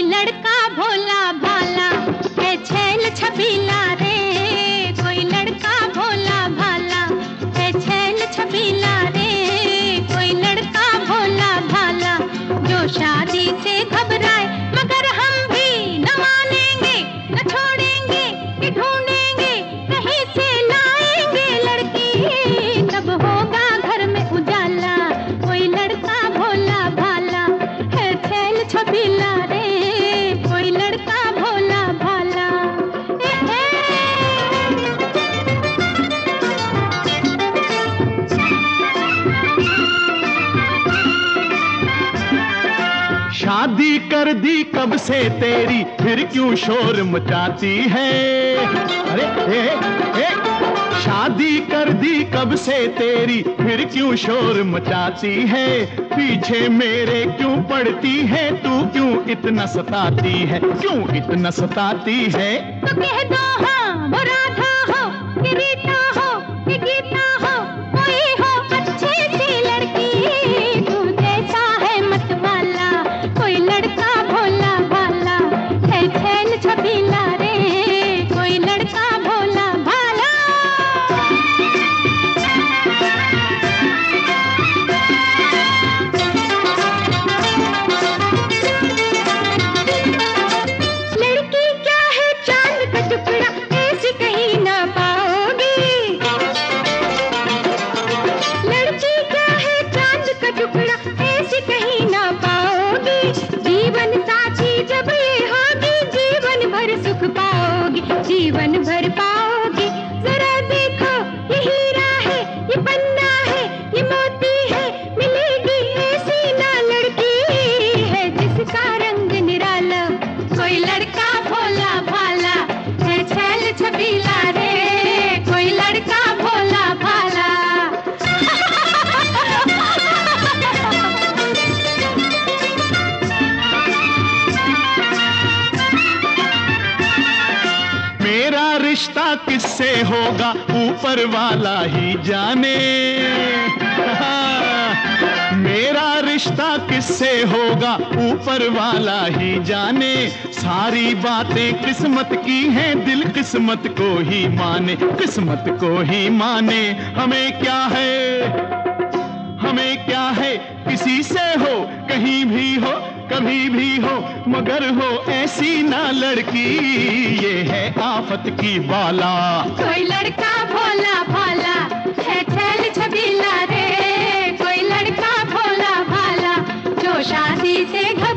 लड़का भोला भाला है छैल छबीला रे, कोई लड़का भोला भाला है छैल छबीला रे, कोई लड़का भोला भाला जो शादी से घबराए मगर हम भी न मानेंगे न छोड़ेंगे कि ढूंढेंगे कहीं से लाएंगे लड़की, तब होगा घर में उजाला। कोई लड़का भोला भाला है छैल छबीला रे, कोई लड़का भोला भाला। शादी कर दी कब से तेरी फिर क्यों शोर मचाती है, अरे शादी कर दी कब से तेरी फिर क्यों शोर मचाती है, पीछे मेरे क्यों पड़ती है तू, क्यों इतना सताती है, क्यों इतना सताती है। तो कह दो हाँ वो राधा हो कि रीता हो कि गीता हो, कोई हो अच्छी सी लड़की तू जैसा है मतवाला, कोई लड़का भोला भाला है छैल छबीला रे, कोई लड़का भोला भाला। लड़की क्या है चांद का टुकड़ा ऐसी कहीं ना पाओगी, लड़की क्या है चांद का टुकड़ा ऐसी कहीं ना पाओगी, जीवन साथी जब ये होगी जीवन भर सुख पाओगी, जीवन भर पाओगी। जरा देखो ये हीरा है ये पन्ना है ये मोती है, मिलेगी ऐसी ना लड़की है जिसका रंग निराला, कोई लड़का भोला भाला है छैल छबीला रे, कोई लड़का भोला भाला। मेरा रिश्ता किससे होगा ऊपर वाला ही जाने, मेरा रिश्ता किससे होगा ऊपर वाला ही जाने, सारी बातें किस्मत की हैं दिल किस्मत को ही माने, किस्मत को ही माने। हमें क्या है, हमें क्या है किसी से हो कहीं भी हो कभी भी हो, मगर हो ऐसी ना लड़की, ये है आफत की बाला। कोई लड़का भोला भाला है छैल छबीला रे, कोई लड़का भोला भाला जो शादी से